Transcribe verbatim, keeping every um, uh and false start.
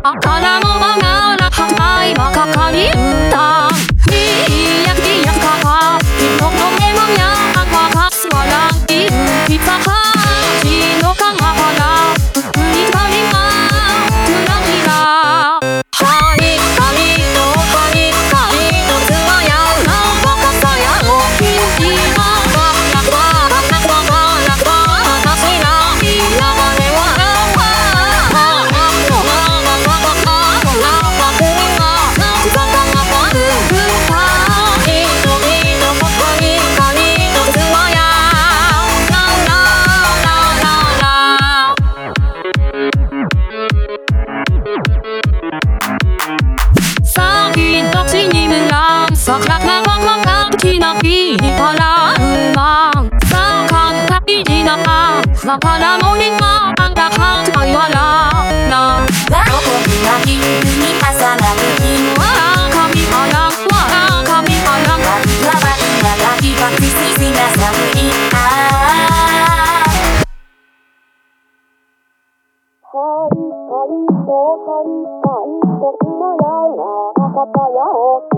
あからもまがらはないばかかり歌いやいやかか人の目もやわかすわらいいざはじのかがわらうりかりがつらぎらはりかりとはりかりとつわやなわかさやおきんきがわらわらわらわらわたしらいやわれわらわらさかなわわがきなきからうまさかたいじなあさからもりがあんだかたいわらなどこになきに朝がるきわかみはらわかみはらわきわわきながきばきすしなさむいあはいはいとはいはいとつまやなかたやお